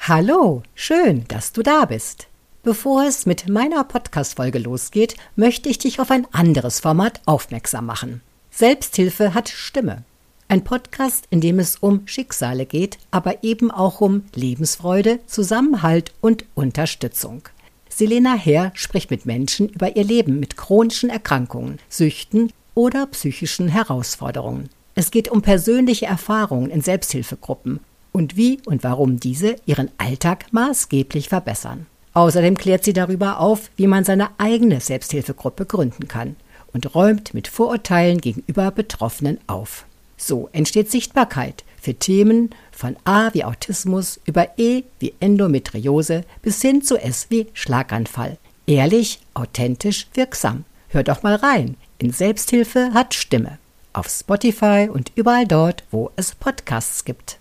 Hallo, schön, dass du da bist. Bevor es mit meiner Podcast-Folge losgeht, möchte ich dich auf ein anderes Format aufmerksam machen. Selbsthilfe hat Stimme. Ein Podcast, in dem es um Schicksale geht, aber eben auch um Lebensfreude, Zusammenhalt und Unterstützung. Selena Herr spricht mit Menschen über ihr Leben mit chronischen Erkrankungen, Süchten oder psychischen Herausforderungen. Es geht um persönliche Erfahrungen in Selbsthilfegruppen und wie und warum diese ihren Alltag maßgeblich verbessern. Außerdem klärt sie darüber auf, wie man seine eigene Selbsthilfegruppe gründen kann und räumt mit Vorurteilen gegenüber Betroffenen auf. So entsteht Sichtbarkeit für Themen von A wie Autismus über E wie Endometriose bis hin zu S wie Schlaganfall. Ehrlich, authentisch, wirksam. Hör doch mal rein in Selbsthilfe hat Stimme. Auf Spotify und überall dort, wo es Podcasts gibt.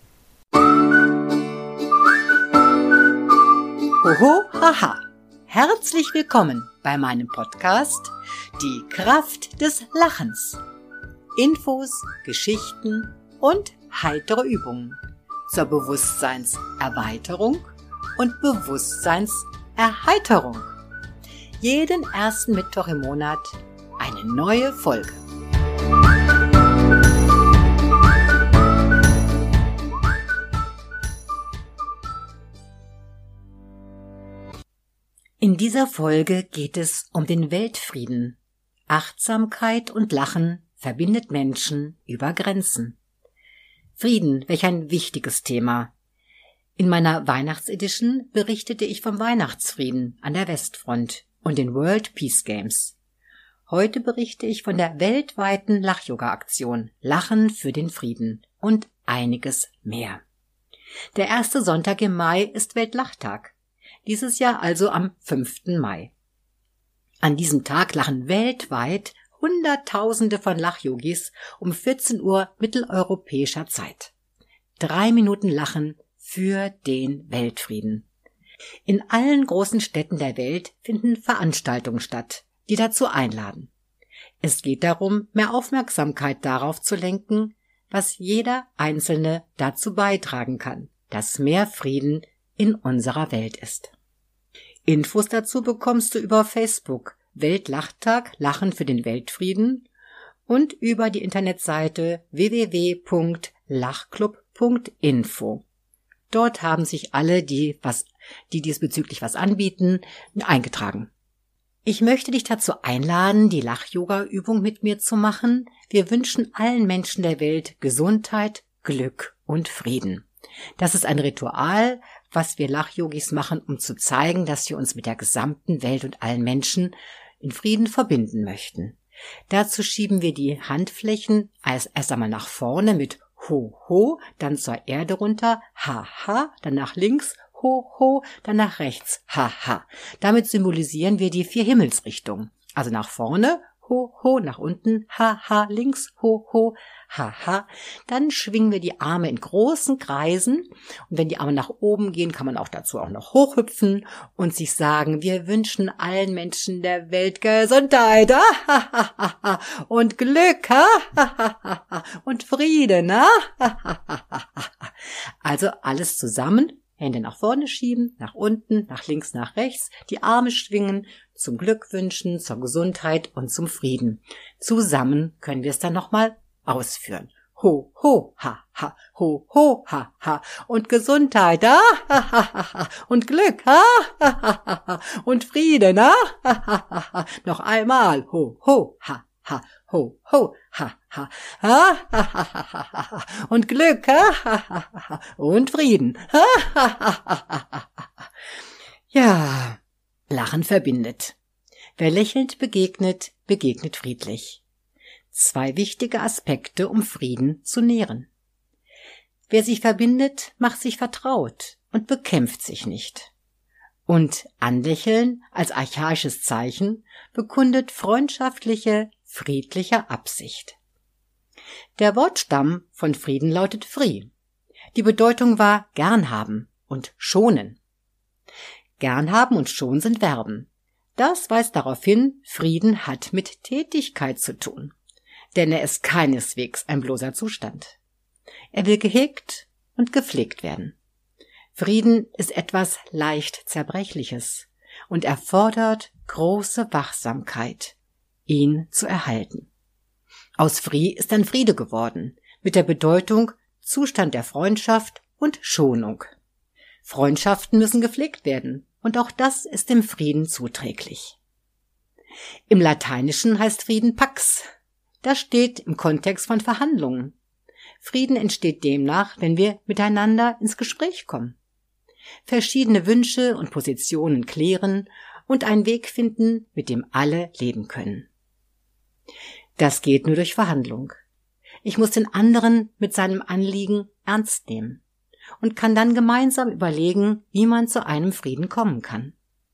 Hoho, haha. Herzlich willkommen bei meinem Podcast Die Kraft des Lachens. Infos, Geschichten und heitere Übungen zur Bewusstseinserweiterung und Bewusstseinserheiterung. Jeden ersten Mittwoch im Monat eine neue Folge. In dieser Folge geht es um den Weltfrieden. Achtsamkeit und Lachen verbindet Menschen über Grenzen. Frieden, welch ein wichtiges Thema. In meiner Weihnachtsedition berichtete ich vom Weihnachtsfrieden an der Westfront und den World Peace Games. Heute berichte ich von der weltweiten Lach-Yoga-Aktion Lachen für den Frieden und einiges mehr. Der erste Sonntag im Mai ist Weltlachtag. Dieses Jahr also am 5. Mai. An diesem Tag lachen weltweit Hunderttausende von Lach-Yogis um 14 Uhr mitteleuropäischer Zeit. 3 Minuten Lachen für den Weltfrieden. In allen großen Städten der Welt finden Veranstaltungen statt, die dazu einladen. Es geht darum, mehr Aufmerksamkeit darauf zu lenken, was jeder Einzelne dazu beitragen kann, dass mehr Frieden in unserer Welt ist. Infos dazu bekommst du über Facebook Weltlachtag Lachen für den Weltfrieden und über die Internetseite www.lachclub.info. Dort haben sich alle, die diesbezüglich was anbieten, eingetragen. Ich möchte dich dazu einladen, die Lach-Yoga-Übung mit mir zu machen. Wir wünschen allen Menschen der Welt Gesundheit, Glück und Frieden. Das ist ein Ritual, was wir Lach-Yogis machen, um zu zeigen, dass wir uns mit der gesamten Welt und allen Menschen in Frieden verbinden möchten. Dazu schieben wir die Handflächen erst einmal nach vorne mit Ho, Ho, dann zur Erde runter, Ha, Ha, dann nach links, Ho, Ho, dann nach rechts, Ha, Ha. Damit symbolisieren wir die 4 Himmelsrichtungen. Also nach vorne, Ho, Ho, nach unten, Ha, Ha, links, Ho, Ho, Ha, Ha. Dann schwingen wir die Arme in großen Kreisen. Und wenn die Arme nach oben gehen, kann man auch dazu auch noch hochhüpfen und sich sagen, wir wünschen allen Menschen der Welt Gesundheit und Glück und Frieden. Also alles zusammen. Hände nach vorne schieben, nach unten, nach links, nach rechts, die Arme schwingen, zum Glück wünschen, zur Gesundheit und zum Frieden. Zusammen können wir es dann nochmal ausführen. Ho, ho, ha, ha, ho, ho, ha, ha, und Gesundheit, und Glück, und Frieden, noch einmal, ho, ho, ha, ha, ho, ho, ha, ha, und Glück, und Frieden. Ja, Lachen verbindet. Wer lächelnd begegnet, begegnet friedlich. 2 wichtige Aspekte, um Frieden zu nähren. Wer sich verbindet, macht sich vertraut und bekämpft sich nicht. Und Anlächeln als archaisches Zeichen bekundet freundschaftliche, friedliche Absicht. Der Wortstamm von Frieden lautet Free. Die Bedeutung war gern haben und schonen. Gern haben und schonen sind Verben. Das weist darauf hin, Frieden hat mit Tätigkeit zu tun. Denn er ist keineswegs ein bloßer Zustand. Er will gehegt und gepflegt werden. Frieden ist etwas leicht Zerbrechliches und erfordert große Wachsamkeit, ihn zu erhalten. Aus Fri ist dann Friede geworden, mit der Bedeutung Zustand der Freundschaft und Schonung. Freundschaften müssen gepflegt werden, und auch das ist dem Frieden zuträglich. Im Lateinischen heißt Frieden Pax. Das steht im Kontext von Verhandlungen. Frieden entsteht demnach, wenn wir miteinander ins Gespräch kommen, verschiedene Wünsche und Positionen klären und einen Weg finden, mit dem alle leben können. Das geht nur durch Verhandlung. Ich muss den anderen mit seinem Anliegen ernst nehmen und kann dann gemeinsam überlegen, wie man zu einem Frieden kommen kann.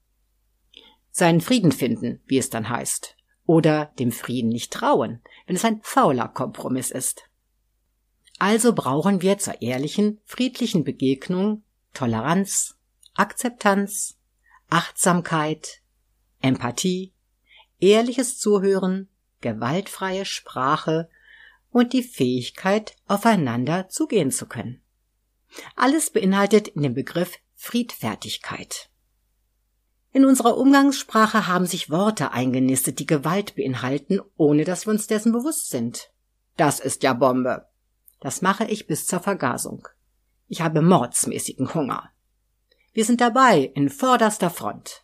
Seinen Frieden finden, wie es dann heißt, oder dem Frieden nicht trauen, wenn es ein fauler Kompromiss ist. Also brauchen wir zur ehrlichen, friedlichen Begegnung Toleranz, Akzeptanz, Achtsamkeit, Empathie, ehrliches Zuhören, gewaltfreie Sprache und die Fähigkeit, aufeinander zugehen zu können. Alles beinhaltet in dem Begriff Friedfertigkeit. In unserer Umgangssprache haben sich Worte eingenistet, die Gewalt beinhalten, ohne dass wir uns dessen bewusst sind. Das ist ja Bombe. Das mache ich bis zur Vergasung. Ich habe mordsmäßigen Hunger. Wir sind dabei, in vorderster Front.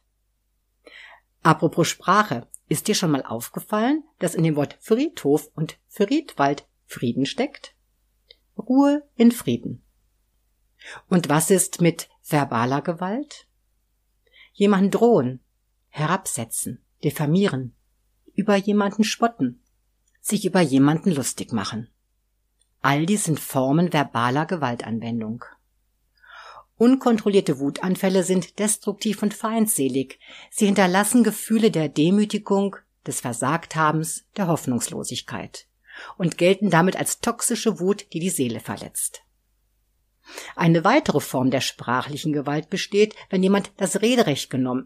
Apropos Sprache, ist dir schon mal aufgefallen, dass in dem Wort Friedhof und Friedwald Frieden steckt? Ruhe in Frieden. Und was ist mit verbaler Gewalt? Jemanden drohen, herabsetzen, diffamieren, über jemanden spotten, sich über jemanden lustig machen. All dies sind Formen verbaler Gewaltanwendung. Unkontrollierte Wutanfälle sind destruktiv und feindselig. Sie hinterlassen Gefühle der Demütigung, des Versagthabens, der Hoffnungslosigkeit und gelten damit als toxische Wut, die die Seele verletzt. Eine weitere Form der sprachlichen Gewalt besteht, wenn jemandem das Rederecht genommen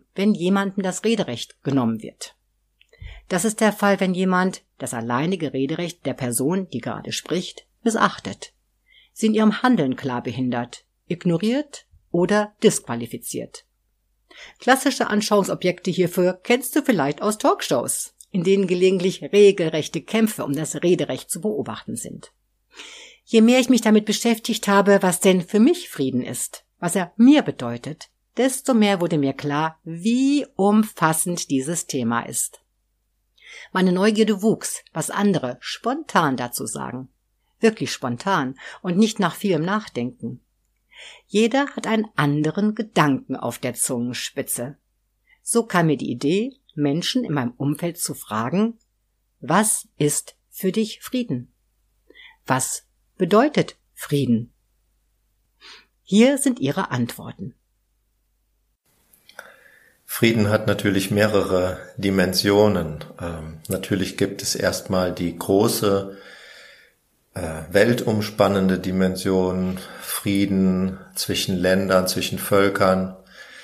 wird. Das ist der Fall, wenn jemand das alleinige Rederecht der Person, die gerade spricht, missachtet, sie in ihrem Handeln klar behindert, ignoriert oder disqualifiziert. Klassische Anschauungsobjekte hierfür kennst du vielleicht aus Talkshows, in denen gelegentlich regelrechte Kämpfe um das Rederecht zu beobachten sind. Je mehr ich mich damit beschäftigt habe, was denn für mich Frieden ist, was er mir bedeutet, desto mehr wurde mir klar, wie umfassend dieses Thema ist. Meine Neugierde wuchs, was andere spontan dazu sagen. Wirklich spontan und nicht nach vielem Nachdenken. Jeder hat einen anderen Gedanken auf der Zungenspitze. So kam mir die Idee, Menschen in meinem Umfeld zu fragen, was ist für dich Frieden? Was bedeutet Frieden? Hier sind ihre Antworten. Frieden hat natürlich mehrere Dimensionen. Natürlich gibt es erstmal die große, weltumspannende Dimension, Frieden zwischen Ländern, zwischen Völkern,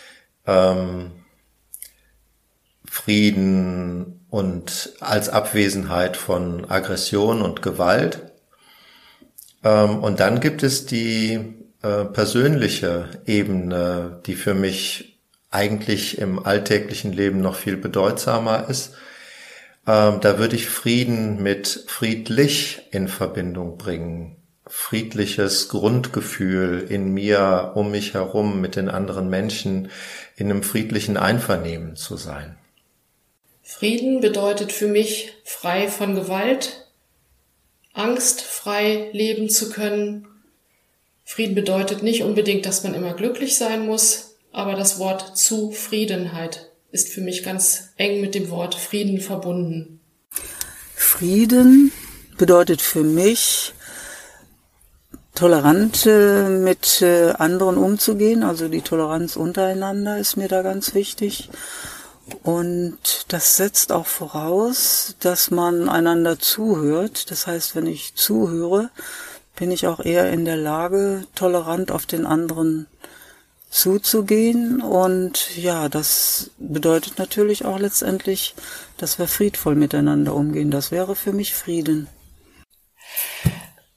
Frieden und als Abwesenheit von Aggression und Gewalt. Und dann gibt es die persönliche Ebene, die für mich eigentlich im alltäglichen Leben noch viel bedeutsamer ist. Da würde ich Frieden mit friedlich in Verbindung bringen. Friedliches Grundgefühl in mir, um mich herum, mit den anderen Menschen, in einem friedlichen Einvernehmen zu sein. Frieden bedeutet für mich, frei von Gewalt, angstfrei leben zu können. Frieden bedeutet nicht unbedingt, dass man immer glücklich sein muss, aber das Wort Zufriedenheit ist für mich ganz eng mit dem Wort Frieden verbunden. Frieden bedeutet für mich, tolerant mit anderen umzugehen, also die Toleranz untereinander ist mir da ganz wichtig. Und das setzt auch voraus, dass man einander zuhört. Das heißt, wenn ich zuhöre, bin ich auch eher in der Lage, tolerant auf den anderen zuzugehen. Und ja, das bedeutet natürlich auch letztendlich, dass wir friedvoll miteinander umgehen. Das wäre für mich Frieden.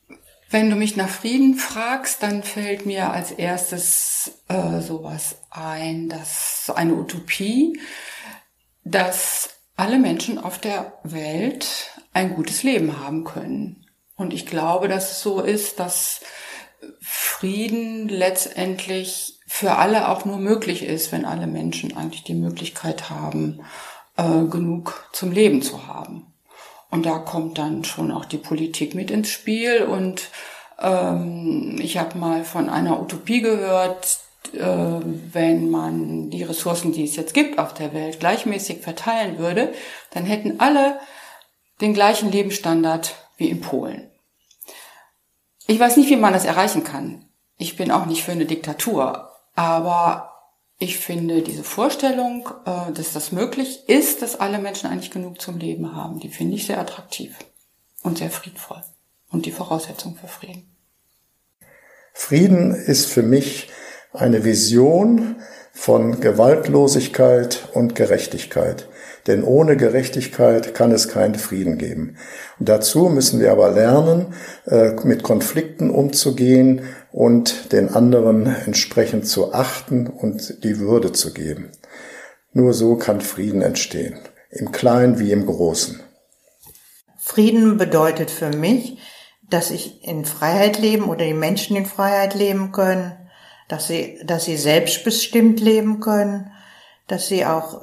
Wenn du mich nach Frieden fragst, dann fällt mir als erstes sowas ein, dass so eine Utopie, dass alle Menschen auf der Welt ein gutes Leben haben können. Und ich glaube, dass es so ist, dass Frieden letztendlich für alle auch nur möglich ist, wenn alle Menschen eigentlich die Möglichkeit haben, genug zum Leben zu haben. Und da kommt dann schon auch die Politik mit ins Spiel. Und ich habe mal von einer Utopie gehört, wenn man die Ressourcen, die es jetzt gibt auf der Welt, gleichmäßig verteilen würde, dann hätten alle den gleichen Lebensstandard wie in Polen. Ich weiß nicht, wie man das erreichen kann. Ich bin auch nicht für eine Diktatur. Aber ich finde diese Vorstellung, dass das möglich ist, dass alle Menschen eigentlich genug zum Leben haben, die finde ich sehr attraktiv und sehr friedvoll und die Voraussetzung für Frieden. Frieden ist für mich eine Vision von Gewaltlosigkeit und Gerechtigkeit. Denn ohne Gerechtigkeit kann es keinen Frieden geben. Und dazu müssen wir aber lernen, mit Konflikten umzugehen und den anderen entsprechend zu achten und die Würde zu geben. Nur so kann Frieden entstehen, im Kleinen wie im Großen. Frieden bedeutet für mich, dass ich in Freiheit leben oder die Menschen in Freiheit leben können, dass sie selbstbestimmt leben können, dass sie auch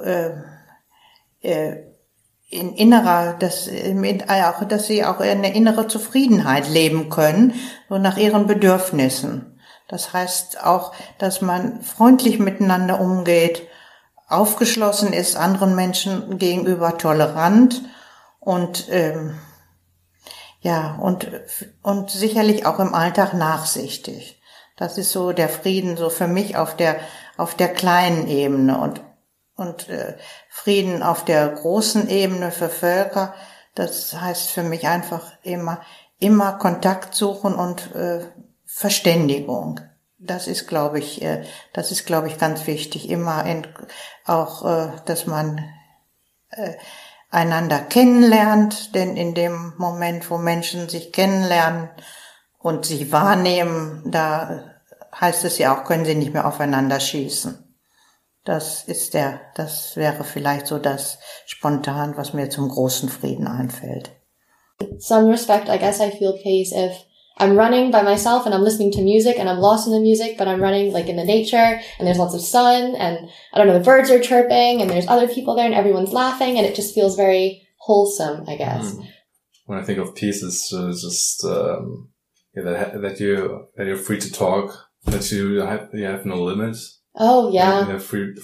dass sie auch eine innere Zufriedenheit leben können, so nach ihren Bedürfnissen. Das heißt auch, dass man freundlich miteinander umgeht, aufgeschlossen ist, anderen Menschen gegenüber tolerant und und sicherlich auch im Alltag nachsichtig. Das ist so der Frieden, so für mich auf der kleinen Ebene und Frieden auf der großen Ebene für Völker. Das heißt für mich einfach immer Kontakt suchen und Verständigung. Das ist, glaube ich, ganz wichtig. Dass man einander kennenlernt, denn in dem Moment, wo Menschen sich kennenlernen und sich wahrnehmen, da heißt es ja auch, können sie nicht mehr aufeinander schießen. Das wäre vielleicht so das spontan, was mir zum großen Frieden einfällt. Some respect, I guess I feel peace if I'm running by myself and I'm listening to music and I'm lost in the music, but I'm running like in the nature and there's lots of sun and I don't know, the birds are chirping and there's other people there and everyone's laughing and it just feels very wholesome, I guess. When I think of peace, it's just that you're free to talk, that you have no limits. Oh yeah. And free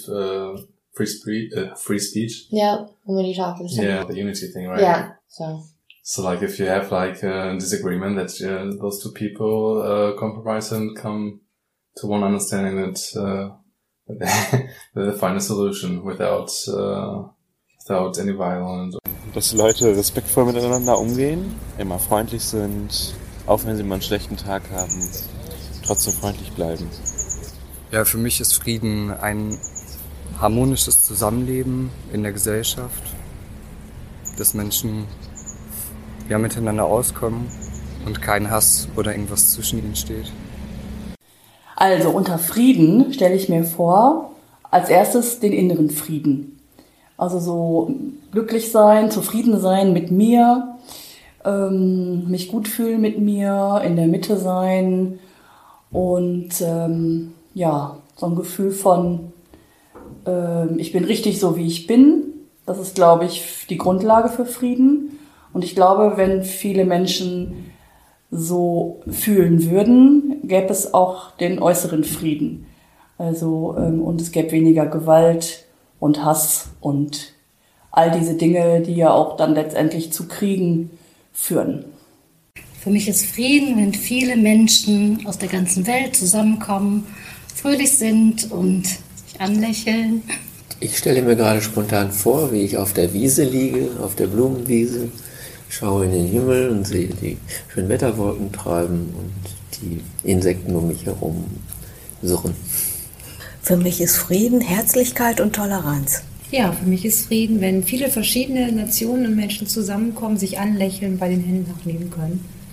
speech. Yeah, when you talk to someone. Yeah, the unity thing, right? Yeah. So like if you have like a disagreement, that those two people compromise and come to one understanding that they find a solution without any violence. Dass Leute respektvoll miteinander umgehen, immer freundlich sind, auch wenn sie mal einen schlechten Tag haben, trotzdem freundlich bleiben. Ja, für mich ist Frieden ein harmonisches Zusammenleben in der Gesellschaft, dass Menschen miteinander auskommen und kein Hass oder irgendwas zwischen ihnen steht. Also unter Frieden stelle ich mir vor, als erstes den inneren Frieden. Also so glücklich sein, zufrieden sein mit mir, mich gut fühlen mit mir, in der Mitte sein und so ein Gefühl von, ich bin richtig so, wie ich bin. Das ist, glaube ich, die Grundlage für Frieden. Und ich glaube, wenn viele Menschen so fühlen würden, gäbe es auch den äußeren Frieden. Also, und es gäbe weniger Gewalt und Hass und all diese Dinge, die ja auch dann letztendlich zu Kriegen führen. Für mich ist Frieden, wenn viele Menschen aus der ganzen Welt zusammenkommen, fröhlich sind und sich anlächeln. Ich stelle mir gerade spontan vor, wie ich auf der Wiese liege, auf der Blumenwiese, schaue in den Himmel und sehe die schönen Wetterwolken treiben und die Insekten um mich herum surren. Für mich ist Frieden Herzlichkeit und Toleranz. Ja, für mich ist Frieden, wenn viele verschiedene Nationen und Menschen zusammenkommen, sich anlächeln, bei den Händen auch nehmen können.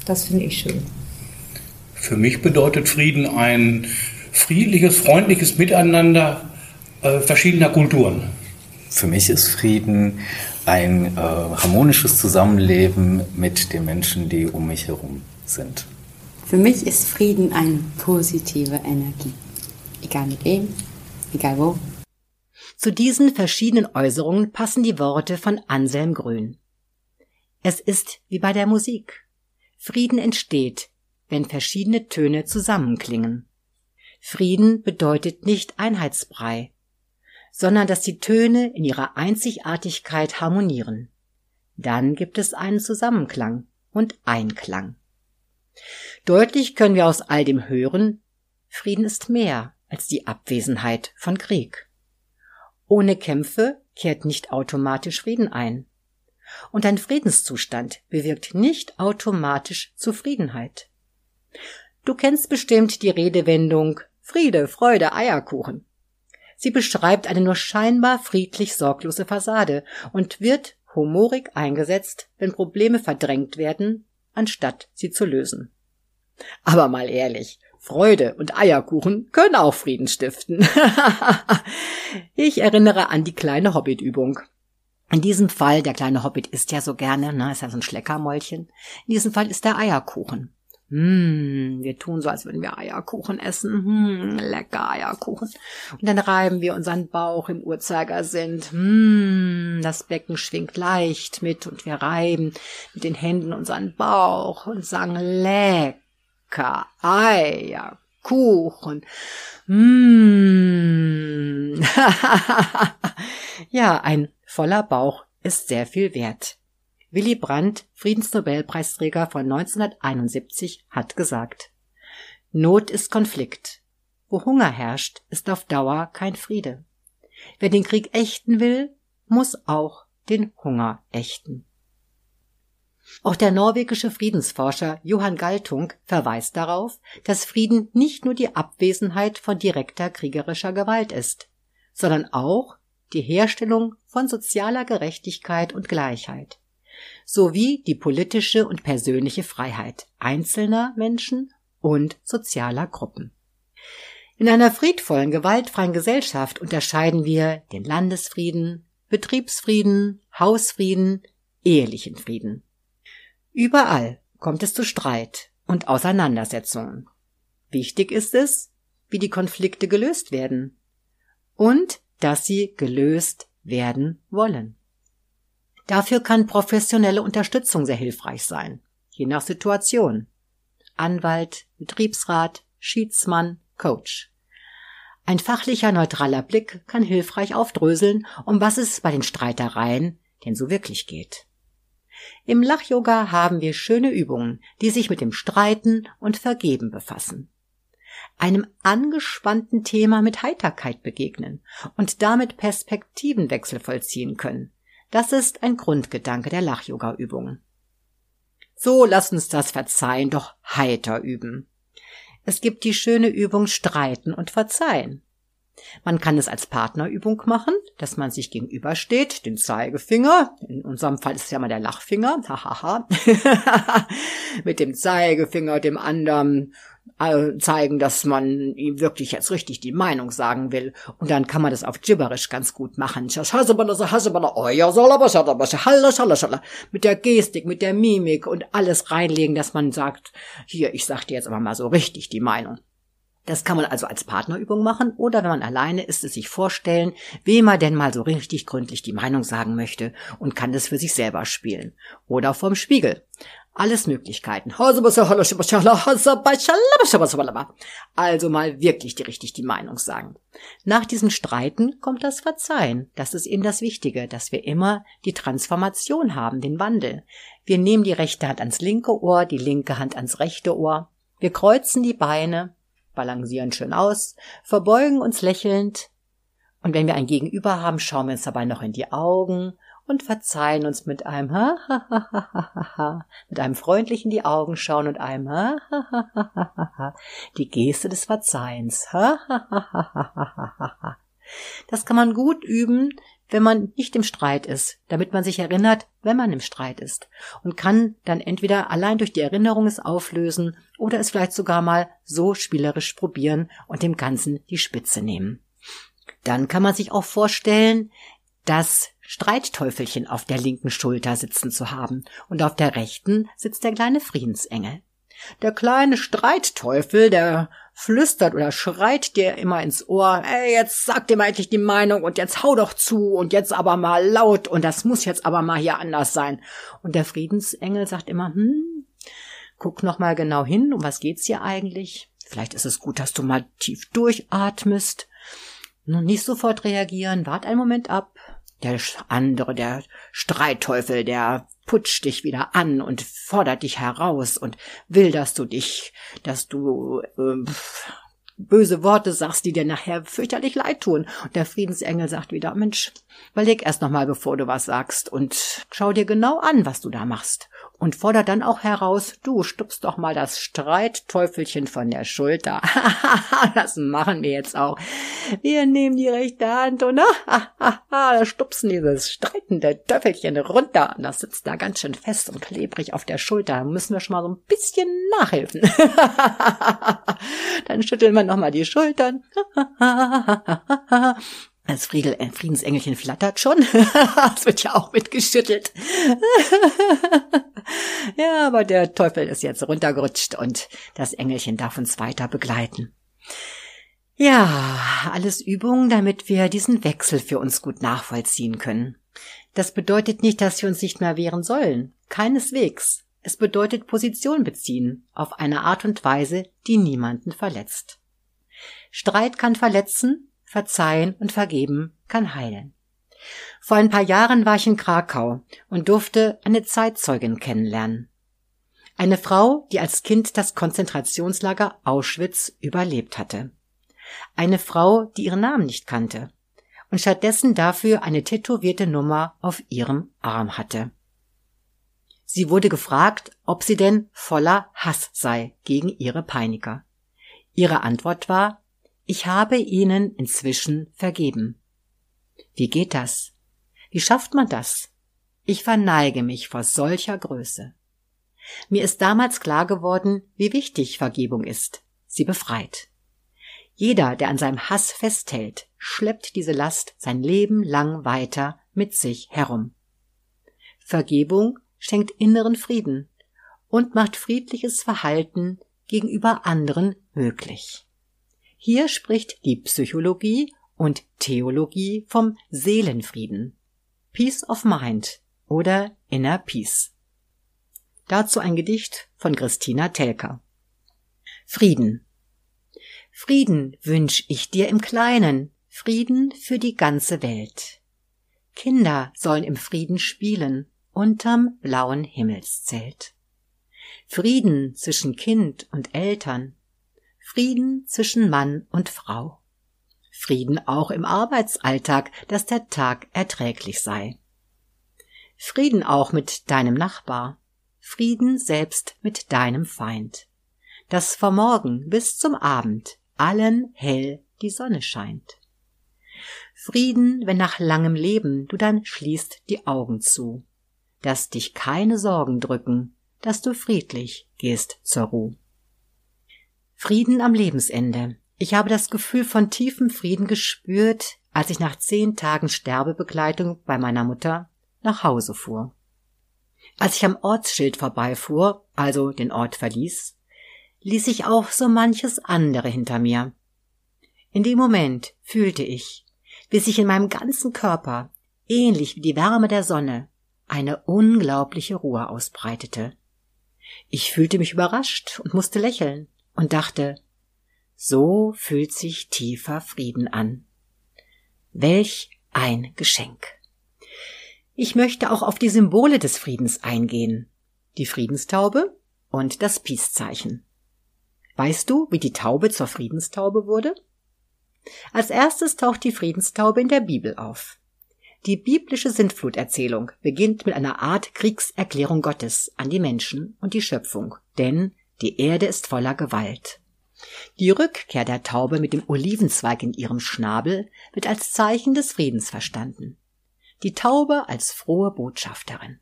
Das finde ich schön. Für mich bedeutet Frieden ein friedliches, freundliches Miteinander verschiedener Kulturen. Für mich ist Frieden ein harmonisches Zusammenleben mit den Menschen, die um mich herum sind. Für mich ist Frieden eine positive Energie. Egal mit wem, egal wo. Zu diesen verschiedenen Äußerungen passen die Worte von Anselm Grün. Es ist wie bei der Musik. Frieden entsteht, wenn verschiedene Töne zusammenklingen. Frieden bedeutet nicht Einheitsbrei, sondern dass die Töne in ihrer Einzigartigkeit harmonieren. Dann gibt es einen Zusammenklang und Einklang. Deutlich können wir aus all dem hören, Frieden ist mehr als die Abwesenheit von Krieg. Ohne Kämpfe kehrt nicht automatisch Frieden ein. Und ein Friedenszustand bewirkt nicht automatisch Zufriedenheit. Du kennst bestimmt die Redewendung Friede, Freude, Eierkuchen. Sie beschreibt eine nur scheinbar friedlich sorglose Fassade und wird humorig eingesetzt, wenn Probleme verdrängt werden, anstatt sie zu lösen. Aber mal ehrlich, Freude und Eierkuchen können auch Frieden stiften. Ich erinnere an die kleine Hobbit-Übung. In diesem Fall, der kleine Hobbit isst ja so gerne, ist ja so ein Schleckermäulchen. In diesem Fall ist der Eierkuchen. Wir tun so, als würden wir Eierkuchen essen. Lecker Eierkuchen. Und dann reiben wir unseren Bauch im Uhrzeigersinn. Das Becken schwingt leicht mit und wir reiben mit den Händen unseren Bauch und sagen lecker Eierkuchen. Ja, ein voller Bauch ist sehr viel wert. Willy Brandt, Friedensnobelpreisträger von 1971, hat gesagt: Not ist Konflikt. Wo Hunger herrscht, ist auf Dauer kein Friede. Wer den Krieg ächten will, muss auch den Hunger ächten. Auch der norwegische Friedensforscher Johan Galtung verweist darauf, dass Frieden nicht nur die Abwesenheit von direkter kriegerischer Gewalt ist, sondern auch die Herstellung von sozialer Gerechtigkeit und Gleichheit, sowie die politische und persönliche Freiheit einzelner Menschen und sozialer Gruppen. In einer friedvollen, gewaltfreien Gesellschaft unterscheiden wir den Landesfrieden, Betriebsfrieden, Hausfrieden, ehelichen Frieden. Überall kommt es zu Streit und Auseinandersetzungen. Wichtig ist es, wie die Konflikte gelöst werden und dass sie gelöst werden wollen. Dafür kann professionelle Unterstützung sehr hilfreich sein, je nach Situation. Anwalt, Betriebsrat, Schiedsmann, Coach. Ein fachlicher, neutraler Blick kann hilfreich aufdröseln, um was es bei den Streitereien denn so wirklich geht. Im Lach-Yoga haben wir schöne Übungen, die sich mit dem Streiten und Vergeben befassen. Einem angespannten Thema mit Heiterkeit begegnen und damit Perspektivenwechsel vollziehen können. Das ist ein Grundgedanke der Lach-Yoga-Übungen. So, lass uns das Verzeihen doch heiter üben. Es gibt die schöne Übung Streiten und Verzeihen. Man kann es als Partnerübung machen, dass man sich gegenübersteht, den Zeigefinger, in unserem Fall ist es ja mal der Lachfinger, mit dem Zeigefinger dem anderen zeigen, dass man ihm wirklich jetzt richtig die Meinung sagen will. Und dann kann man das auf Gibberisch ganz gut machen. Mit der Gestik, mit der Mimik und alles reinlegen, dass man sagt, hier, ich sag dir jetzt aber mal so richtig die Meinung. Das kann man also als Partnerübung machen oder wenn man alleine ist, es sich vorstellen, wem er denn mal so richtig gründlich die Meinung sagen möchte und kann das für sich selber spielen. Oder vorm Spiegel. Alles Möglichkeiten. Also mal wirklich richtig die Meinung sagen. Nach diesem Streiten kommt das Verzeihen. Das ist eben das Wichtige, dass wir immer die Transformation haben, den Wandel. Wir nehmen die rechte Hand ans linke Ohr, die linke Hand ans rechte Ohr. Wir kreuzen die Beine, balancieren schön aus, verbeugen uns lächelnd und wenn wir ein Gegenüber haben, schauen wir uns dabei noch in die Augen und verzeihen uns mit einem mit einem freundlich in die Augen schauen und einem die Geste des Verzeihens. Das kann man gut üben, wenn man nicht im Streit ist, damit man sich erinnert, wenn man im Streit ist, und kann dann entweder allein durch die Erinnerung es auflösen oder es vielleicht sogar mal so spielerisch probieren und dem Ganzen die Spitze nehmen. Dann kann man sich auch vorstellen, das Streitteufelchen auf der linken Schulter sitzen zu haben und auf der rechten sitzt der kleine Friedensengel. Der kleine Streitteufel, der flüstert oder schreit dir immer ins Ohr, ey, jetzt sag dir mal endlich die Meinung und jetzt hau doch zu und jetzt aber mal laut und das muss jetzt aber mal hier anders sein. Und der Friedensengel sagt immer, guck noch mal genau hin, um was geht's hier eigentlich? Vielleicht ist es gut, dass du mal tief durchatmest. Nun nicht sofort reagieren, wart einen Moment ab. Der andere, der Streitteufel, der putscht dich wieder an und fordert dich heraus und will, dass du böse Worte sagst, die dir nachher fürchterlich leid tun. Und der Friedensengel sagt wieder, Mensch, überleg erst noch mal, bevor du was sagst und schau dir genau an, was du da machst. Und fordert dann auch heraus, du stupst doch mal das Streitteufelchen von der Schulter. Das machen wir jetzt auch. Wir nehmen die rechte Hand und da stupsen dieses streitende Teufelchen runter. Und das sitzt da ganz schön fest und klebrig auf der Schulter. Da müssen wir schon mal so ein bisschen nachhelfen. Dann schütteln wir nochmal die Schultern. Das Friedensengelchen flattert schon. Es wird ja auch mitgeschüttelt. Ja, aber der Teufel ist jetzt runtergerutscht und das Engelchen darf uns weiter begleiten. Ja, alles Übungen, damit wir diesen Wechsel für uns gut nachvollziehen können. Das bedeutet nicht, dass wir uns nicht mehr wehren sollen. Keineswegs. Es bedeutet Position beziehen, auf eine Art und Weise, die niemanden verletzt. Streit kann verletzen, verzeihen und vergeben kann heilen. Vor ein paar Jahren war ich in Krakau und durfte eine Zeitzeugin kennenlernen. Eine Frau, die als Kind das Konzentrationslager Auschwitz überlebt hatte. Eine Frau, die ihren Namen nicht kannte und stattdessen dafür eine tätowierte Nummer auf ihrem Arm hatte. Sie wurde gefragt, ob sie denn voller Hass sei gegen ihre Peiniger. Ihre Antwort war, ich habe ihnen inzwischen vergeben. Wie geht das? Wie schafft man das? Ich verneige mich vor solcher Größe. Mir ist damals klar geworden, wie wichtig Vergebung ist. Sie befreit. Jeder, der an seinem Hass festhält, schleppt diese Last sein Leben lang weiter mit sich herum. Vergebung schenkt inneren Frieden und macht friedliches Verhalten gegenüber anderen möglich. Hier spricht die Psychologie und Theologie vom Seelenfrieden, Peace of Mind oder Inner Peace. Dazu ein Gedicht von Christina Telker. Frieden. Frieden wünsch ich dir im Kleinen, Frieden für die ganze Welt. Kinder sollen im Frieden spielen, unterm blauen Himmelszelt. Frieden zwischen Kind und Eltern, Frieden zwischen Mann und Frau. Frieden auch im Arbeitsalltag, dass der Tag erträglich sei. Frieden auch mit deinem Nachbar, Frieden selbst mit deinem Feind, dass vom Morgen bis zum Abend allen hell die Sonne scheint. Frieden, wenn nach langem Leben du dann schließt die Augen zu, dass dich keine Sorgen drücken, dass du friedlich gehst zur Ruhe. Frieden am Lebensende. Ich habe das Gefühl von tiefem Frieden gespürt, als ich nach 10 Tagen Sterbebegleitung bei meiner Mutter nach Hause fuhr. Als ich am Ortsschild vorbeifuhr, also den Ort verließ, ließ ich auch so manches andere hinter mir. In dem Moment fühlte ich, wie sich in meinem ganzen Körper, ähnlich wie die Wärme der Sonne, eine unglaubliche Ruhe ausbreitete. Ich fühlte mich überrascht und musste lächeln und dachte, so fühlt sich tiefer Frieden an. Welch ein Geschenk! Ich möchte auch auf die Symbole des Friedens eingehen. Die Friedenstaube und das Peace-Zeichen. Weißt du, wie die Taube zur Friedenstaube wurde? Als erstes taucht die Friedenstaube in der Bibel auf. Die biblische Sintfluterzählung beginnt mit einer Art Kriegserklärung Gottes an die Menschen und die Schöpfung, denn die Erde ist voller Gewalt. Die Rückkehr der Taube mit dem Olivenzweig in ihrem Schnabel wird als Zeichen des Friedens verstanden. Die Taube als frohe Botschafterin.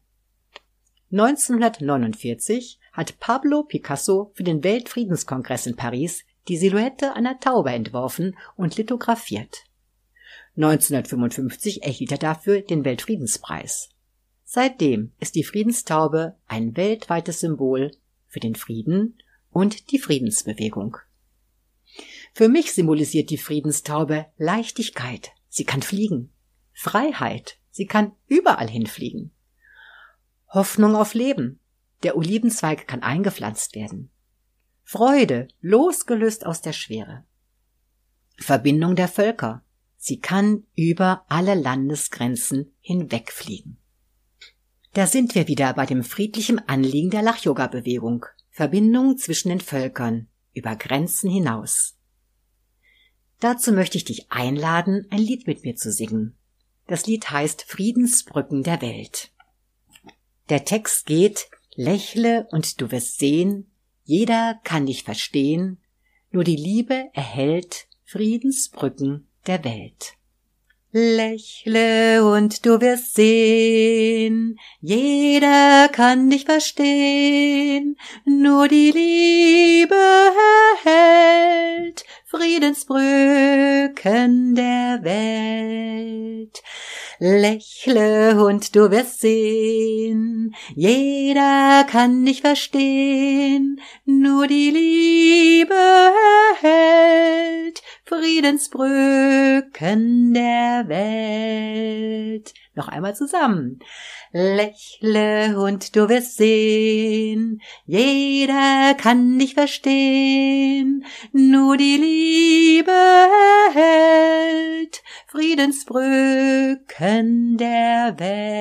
1949 hat Pablo Picasso für den Weltfriedenskongress in Paris die Silhouette einer Taube entworfen und lithografiert. 1955 erhielt er dafür den Weltfriedenspreis. Seitdem ist die Friedenstaube ein weltweites Symbol für den Frieden und die Friedensbewegung. Für mich symbolisiert die Friedenstaube Leichtigkeit. Sie kann fliegen. Freiheit. Sie kann überall hinfliegen. Hoffnung auf Leben. Der Olivenzweig kann eingepflanzt werden. Freude, losgelöst aus der Schwere. Verbindung der Völker. Sie kann über alle Landesgrenzen hinwegfliegen. Da sind wir wieder bei dem friedlichen Anliegen der Lach-Yoga-Bewegung. Verbindung zwischen den Völkern, über Grenzen hinaus. Dazu möchte ich dich einladen, ein Lied mit mir zu singen. Das Lied heißt Friedensbrücken der Welt. Der Text geht: Lächle und du wirst sehen, jeder kann dich verstehen, nur die Liebe erhält Friedensbrücken der Welt. Lächle und du wirst sehen, jeder kann dich verstehen, nur die Liebe erhält Friedensbrücken der Welt. Lächle und du wirst sehen, jeder kann dich verstehen, nur die Liebe erhält Friedensbrücken der Welt. Noch einmal zusammen. Lächle und du wirst sehen, jeder kann dich verstehen, nur die Liebe erhält Friedensbrücken der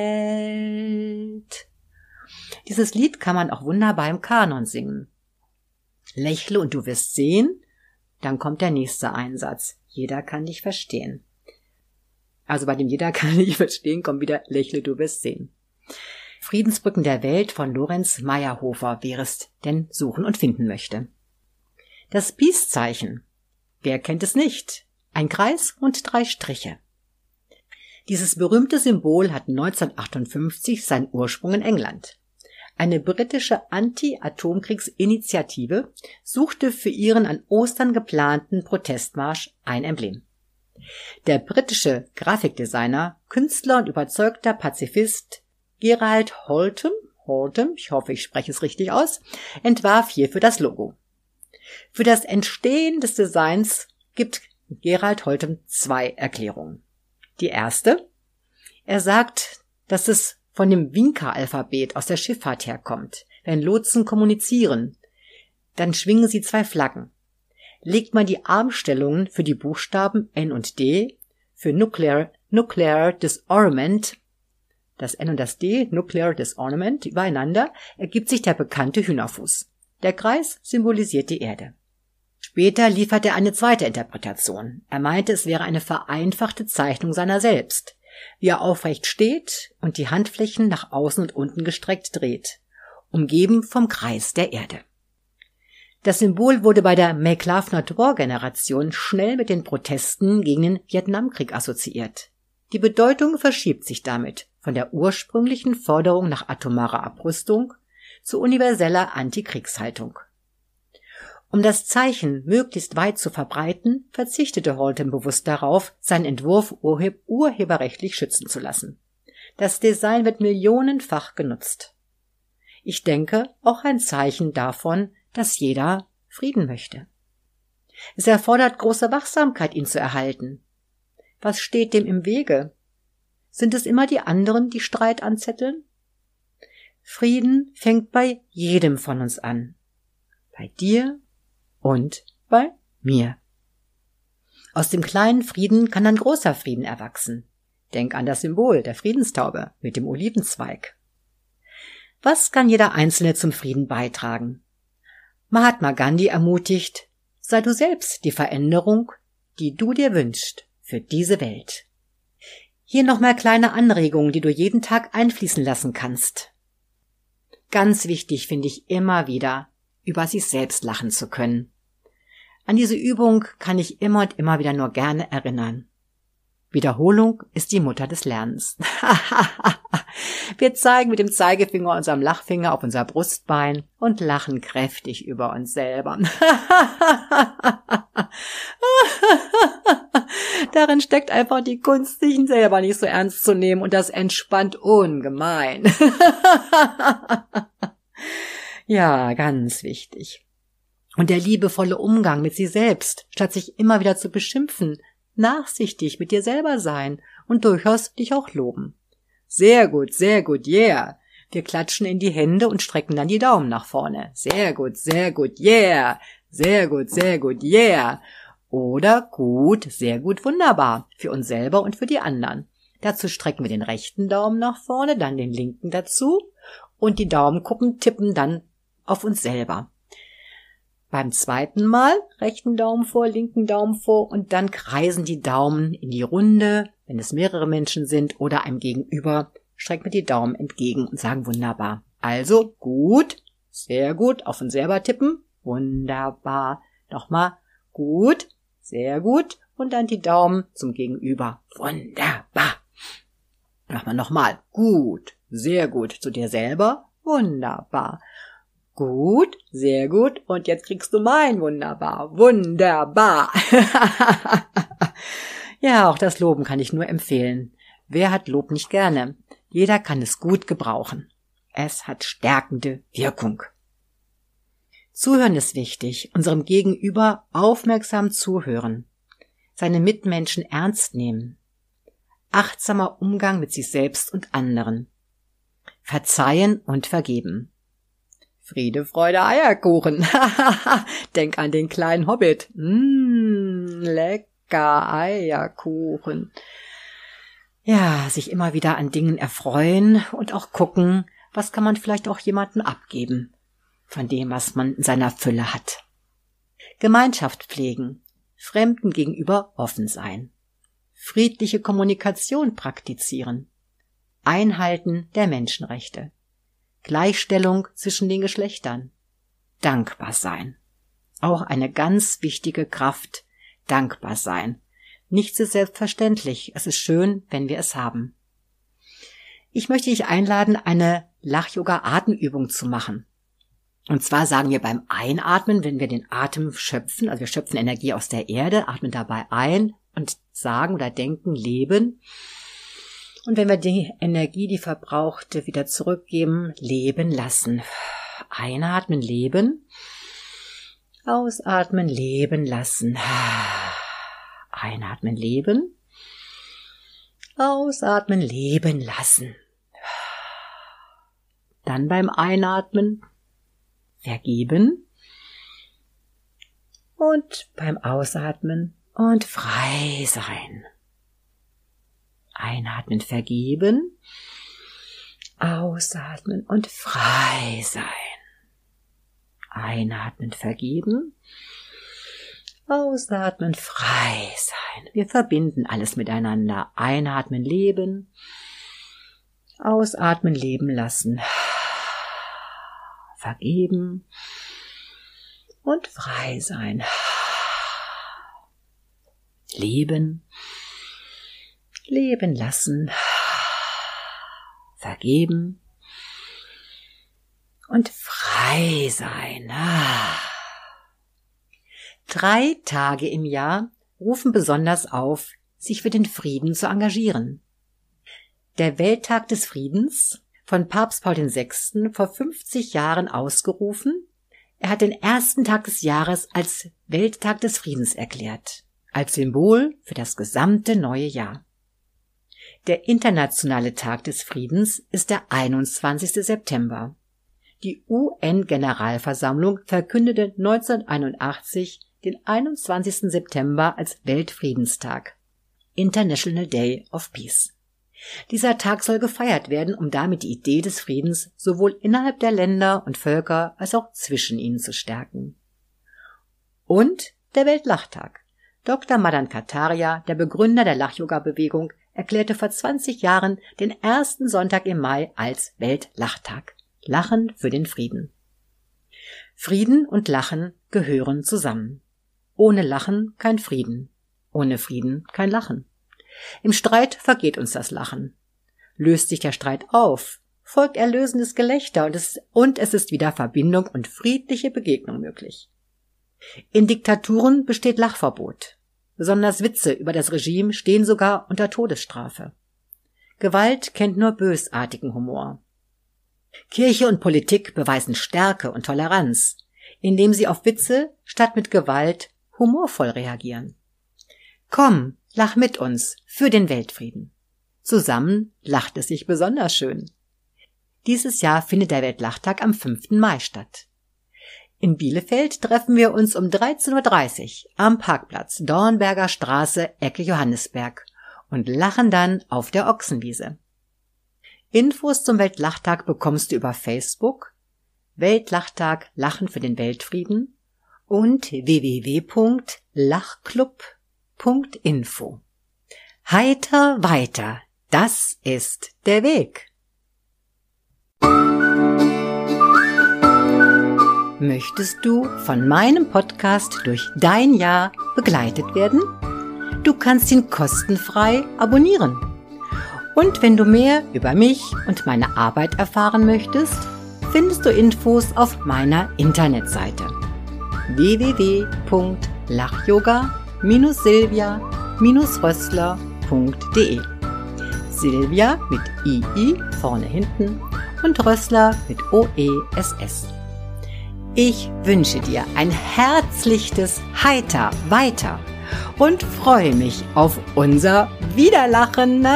Welt. Dieses Lied kann man auch wunderbar im Kanon singen. Lächle und du wirst sehen, dann kommt der nächste Einsatz. Jeder kann dich verstehen. Also bei dem Jeder kann dich verstehen kommt wieder Lächle, du wirst sehen. Friedensbrücken der Welt von Lorenz Meyerhofer, wer es denn suchen und finden möchte. Das Peace-Zeichen. Wer kennt es nicht? Ein Kreis und 3 Striche. Dieses berühmte Symbol hat 1958 seinen Ursprung in England. Eine britische Anti-Atomkriegsinitiative suchte für ihren an Ostern geplanten Protestmarsch ein Emblem. Der britische Grafikdesigner, Künstler und überzeugter Pazifist Gerald Holtham, ich hoffe, ich spreche es richtig aus, entwarf hierfür das Logo. Für das Entstehen des Designs gibt Gerald Holtham 2 Erklärungen. Die erste: Er sagt, dass es von dem Winker-Alphabet aus der Schifffahrt herkommt. Wenn Lotsen kommunizieren, dann schwingen sie 2 Flaggen. Legt man die Armstellungen für die Buchstaben N und D für Nuclear Disarmament, das N und das D, Nuclear Disarmament, übereinander, ergibt sich der bekannte Hühnerfuß. Der Kreis symbolisiert die Erde. Später liefert er eine zweite Interpretation. Er meinte, es wäre eine vereinfachte Zeichnung seiner selbst, wie er aufrecht steht und die Handflächen nach außen und unten gestreckt dreht, umgeben vom Kreis der Erde. Das Symbol wurde bei der Make Love Not War Generation schnell mit den Protesten gegen den Vietnamkrieg assoziiert. Die Bedeutung verschiebt sich damit von der ursprünglichen Forderung nach atomarer Abrüstung zu universeller Antikriegshaltung. Um das Zeichen möglichst weit zu verbreiten, verzichtete Holtham bewusst darauf, seinen Entwurf urheberrechtlich schützen zu lassen. Das Design wird millionenfach genutzt. Ich denke, auch ein Zeichen davon, dass jeder Frieden möchte. Es erfordert große Wachsamkeit, ihn zu erhalten. Was steht dem im Wege? Sind es immer die anderen, die Streit anzetteln? Frieden fängt bei jedem von uns an. Bei dir und bei mir. Aus dem kleinen Frieden kann ein großer Frieden erwachsen. Denk an das Symbol der Friedenstaube mit dem Olivenzweig. Was kann jeder Einzelne zum Frieden beitragen? Mahatma Gandhi ermutigt: Sei du selbst die Veränderung, die du dir wünschst für diese Welt. Hier nochmal kleine Anregungen, die du jeden Tag einfließen lassen kannst. Ganz wichtig finde ich immer wieder, über sich selbst lachen zu können. An diese Übung kann ich immer und immer wieder nur gerne erinnern. Wiederholung ist die Mutter des Lernens. Wir zeigen mit dem Zeigefinger unserem Lachfinger auf unser Brustbein und lachen kräftig über uns selber. Darin steckt einfach die Kunst, sich selber nicht so ernst zu nehmen, und das entspannt ungemein. Ja, ganz wichtig. Und der liebevolle Umgang mit sich selbst, statt sich immer wieder zu beschimpfen, nachsichtig mit dir selber sein und durchaus dich auch loben. Sehr gut, yeah. Wir klatschen in die Hände und strecken dann die Daumen nach vorne. Sehr gut, yeah. Sehr gut, yeah. Oder gut, sehr gut, wunderbar. Für uns selber und für die anderen. Dazu strecken wir den rechten Daumen nach vorne, dann den linken dazu und die Daumenkuppen tippen dann auf uns selber. Beim zweiten Mal rechten Daumen vor, linken Daumen vor und dann kreisen die Daumen in die Runde. Wenn es mehrere Menschen sind oder einem Gegenüber, strecken wir die Daumen entgegen und sagen wunderbar. Also gut, sehr gut, auf uns selber tippen, wunderbar. Nochmal gut, sehr gut und dann die Daumen zum Gegenüber. Wunderbar. Nochmal gut, sehr gut zu dir selber, wunderbar. Gut, sehr gut. Und jetzt kriegst du mein wunderbar. Wunderbar. Ja, auch das Loben kann ich nur empfehlen. Wer hat Lob nicht gerne? Jeder kann es gut gebrauchen. Es hat stärkende Wirkung. Zuhören ist wichtig. Unserem Gegenüber aufmerksam zuhören. Seine Mitmenschen ernst nehmen. Achtsamer Umgang mit sich selbst und anderen. Verzeihen und vergeben. Friede, Freude, Eierkuchen. Denk an den kleinen Hobbit. Lecker Eierkuchen. Ja, sich immer wieder an Dingen erfreuen und auch gucken, was kann man vielleicht auch jemandem abgeben von dem, was man in seiner Fülle hat. Gemeinschaft pflegen, Fremden gegenüber offen sein, friedliche Kommunikation praktizieren, Einhalten der Menschenrechte, Gleichstellung zwischen den Geschlechtern, dankbar sein. Auch eine ganz wichtige Kraft, dankbar sein. Nichts ist selbstverständlich, es ist schön, wenn wir es haben. Ich möchte dich einladen, eine Lach-Yoga-Atemübung zu machen. Und zwar sagen wir beim Einatmen, wenn wir den Atem schöpfen, also wir schöpfen Energie aus der Erde, atmen dabei ein und sagen oder denken, leben. Und wenn wir die Energie, die verbrauchte, wieder zurückgeben, leben lassen. Einatmen, leben. Ausatmen, leben lassen. Einatmen, leben. Ausatmen, leben lassen. Dann beim Einatmen vergeben. Und beim Ausatmen und frei sein. Einatmen, vergeben, ausatmen und frei sein. Einatmen, vergeben, ausatmen, frei sein. Wir verbinden alles miteinander. Einatmen, leben, ausatmen, leben lassen, vergeben und frei sein. Leben, leben lassen, vergeben und frei sein. 3 Tage im Jahr rufen besonders auf, sich für den Frieden zu engagieren. Der Welttag des Friedens, von Papst Paul VI. Vor 50 Jahren ausgerufen. Er hat den ersten Tag des Jahres als Welttag des Friedens erklärt, als Symbol für das gesamte neue Jahr. Der internationale Tag des Friedens ist der 21. September. Die UN-Generalversammlung verkündete 1981 den 21. September als Weltfriedenstag, International Day of Peace. Dieser Tag soll gefeiert werden, um damit die Idee des Friedens sowohl innerhalb der Länder und Völker als auch zwischen ihnen zu stärken. Und der Weltlachtag. Dr. Madan Kataria, der Begründer der Lach-Yoga-Bewegung, erklärte vor 20 Jahren den ersten Sonntag im Mai als Weltlachtag. Lachen für den Frieden. Frieden und Lachen gehören zusammen. Ohne Lachen kein Frieden. Ohne Frieden kein Lachen. Im Streit vergeht uns das Lachen. Löst sich der Streit auf, folgt erlösendes Gelächter und es ist wieder Verbindung und friedliche Begegnung möglich. In Diktaturen besteht Lachverbot. Besonders Witze über das Regime stehen sogar unter Todesstrafe. Gewalt kennt nur bösartigen Humor. Kirche und Politik beweisen Stärke und Toleranz, indem sie auf Witze statt mit Gewalt humorvoll reagieren. Komm, lach mit uns für den Weltfrieden. Zusammen lacht es sich besonders schön. Dieses Jahr findet der Weltlachtag am 5. Mai statt. In Bielefeld treffen wir uns um 13:30 Uhr am Parkplatz Dornberger Straße, Ecke Johannisberg und lachen dann auf der Ochsenwiese. Infos zum Weltlachtag bekommst du über Facebook, Weltlachtag Lachen für den Weltfrieden und www.lachclub.info. Heiter weiter, das ist der Weg. Möchtest du von meinem Podcast durch dein Jahr begleitet werden? Du kannst ihn kostenfrei abonnieren. Und wenn du mehr über mich und meine Arbeit erfahren möchtest, findest du Infos auf meiner Internetseite www.lachyoga-silvia-rössler.de. Silvia mit II vorne hinten und Rössler mit OESS. Ich wünsche dir ein herzliches Heiter weiter und freue mich auf unser Wiederlachen.